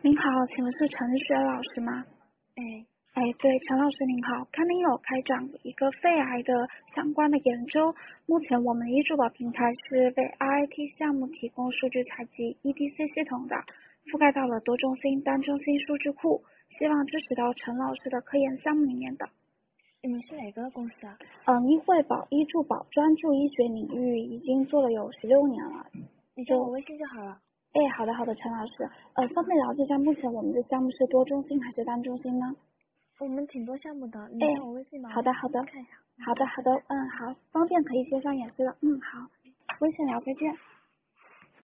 您好，请问是陈雪老师吗？对，陈老师您好，看您有开展一个肺癌的相关的研究，目前我们医助保平台是为 RIT 项目提供数据采集 EDC 系统的，覆盖到了多中心、单中心数据库，希望支持到陈老师的科研项目里面的。 你们是哪个公司啊？ 医惠保、医助保专注医学领域已经做了有16年了。 你加我微信就好了。 好的，陈老师，方便了解一下目前我们的项目是多中心还是单中心呢？ 我们挺多项目的，你加我微信吗？ 好的， 看一下。 好的，好，方便可以接上联系了。好，微信聊，再见。